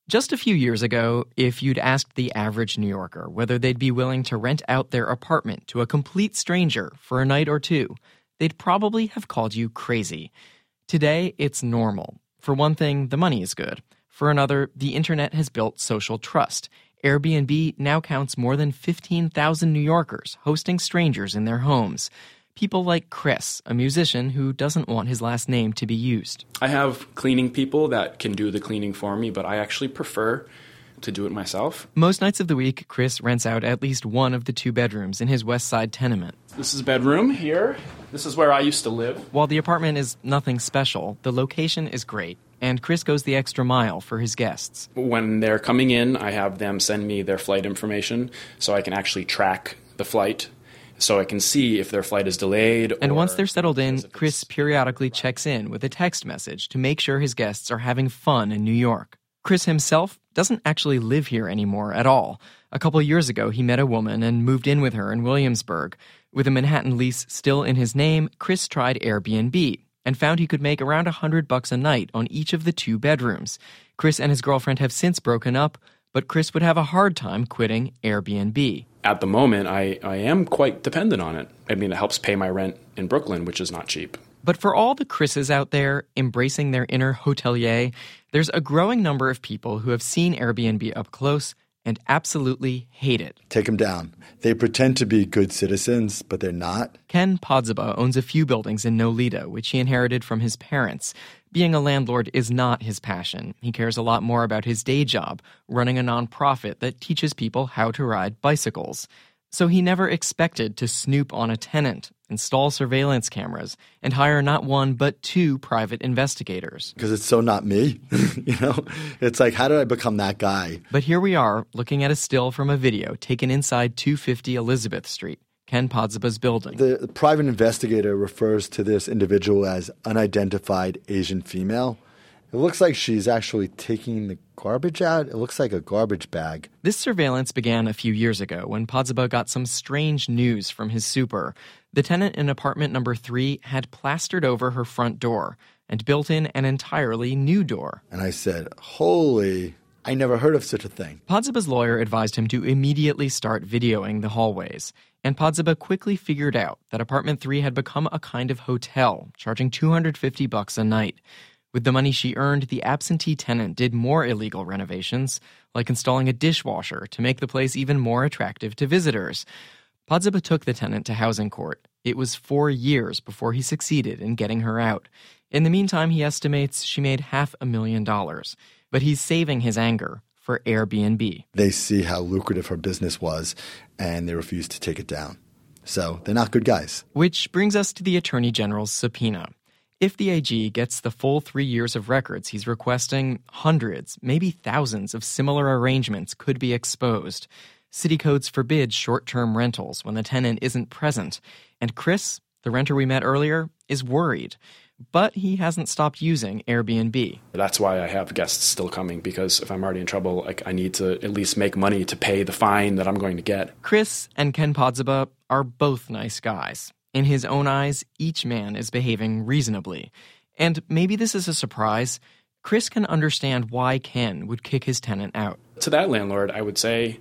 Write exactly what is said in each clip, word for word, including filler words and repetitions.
Just a few years ago, if you'd asked the average New Yorker whether they'd be willing to rent out their apartment to a complete stranger for a night or two, they'd probably have called you crazy. Today, it's normal. For one thing, the money is good. For another, the internet has built social trust. Airbnb now counts more than fifteen thousand New Yorkers hosting strangers in their homes. People like Chris, a musician who doesn't want his last name to be used. I have cleaning people that can do the cleaning for me, but I actually prefer to do it myself. Most nights of the week, Chris rents out at least one of the two bedrooms in his West Side tenement. This is bedroom here. This is where I used to live. While the apartment is nothing special, the location is great, and Chris goes the extra mile for his guests. When they're coming in, I have them send me their flight information so I can actually track the flight, so I can see if their flight is delayed. And or once they're settled in, Chris periodically checks in with a text message to make sure his guests are having fun in New York. Chris himself doesn't actually live here anymore at all. A couple years ago, he met a woman and moved in with her in Williamsburg. With a Manhattan lease still in his name, Chris tried Airbnb and found he could make around a hundred bucks a night on each of the two bedrooms. Chris and his girlfriend have since broken up, but Chris would have a hard time quitting Airbnb. At the moment, I, I am quite dependent on it. I mean, it helps pay my rent in Brooklyn, which is not cheap. But for all the Chris's out there embracing their inner hotelier, there's a growing number of people who have seen Airbnb up close and absolutely hate it. Take them down. They pretend to be good citizens, but they're not. Ken Podzeba owns a few buildings in Nolita, which he inherited from his parents. Being a landlord is not his passion. He cares a lot more about his day job, running a nonprofit that teaches people how to ride bicycles. So he never expected to snoop on a tenant, install surveillance cameras, and hire not one but two private investigators. Because it's so not me, you know? It's like, how did I become that guy? But here we are, looking at a still from a video taken inside two fifty Elizabeth Street, Ken Podzeba's building. The, the private investigator refers to this individual as unidentified Asian female. It looks like she's actually taking the garbage out. It looks like a garbage bag. This surveillance began a few years ago when Podzeba got some strange news from his super. The tenant in apartment number three had plastered over her front door and built in an entirely new door. And I said, holy, I never heard of such a thing. Podzeba's lawyer advised him to immediately start videoing the hallways. And Podzeba quickly figured out that apartment three had become a kind of hotel, charging two hundred fifty bucks a night. With the money she earned, the absentee tenant did more illegal renovations, like installing a dishwasher to make the place even more attractive to visitors. Podzeba took the tenant to housing court. It was four years before he succeeded in getting her out. In the meantime, he estimates she made half a million dollars. But he's saving his anger for Airbnb. They see how lucrative her business was, and they refuse to take it down. So they're not good guys. Which brings us to the Attorney General's subpoena. If the A G gets the full three years of records he's requesting, hundreds, maybe thousands of similar arrangements could be exposed. City codes forbid short-term rentals when the tenant isn't present. And Chris, the renter we met earlier, is worried. But he hasn't stopped using Airbnb. That's why I have guests still coming, because if I'm already in trouble, like, I need to at least make money to pay the fine that I'm going to get. Chris and Ken Podzeba are both nice guys. In his own eyes, each man is behaving reasonably. And maybe this is a surprise. Chris can understand why Ken would kick his tenant out. To that landlord, I would say,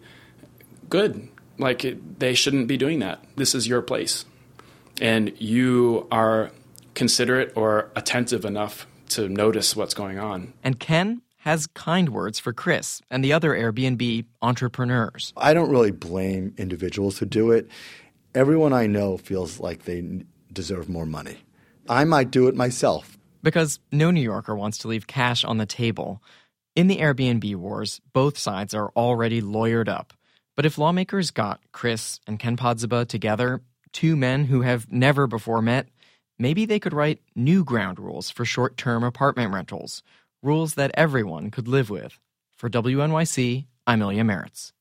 good. Like, it, they shouldn't be doing that. This is your place. And you are considerate or attentive enough to notice what's going on. And Ken has kind words for Chris and the other Airbnb entrepreneurs. I don't really blame individuals who do it. Everyone I know feels like they deserve more money. I might do it myself. Because no New Yorker wants to leave cash on the table. In the Airbnb wars, both sides are already lawyered up. But if lawmakers got Chris and Ken Podzeba together, two men who have never before met, maybe they could write new ground rules for short-term apartment rentals, rules that everyone could live with. For W N Y C, I'm Ilya Meritz.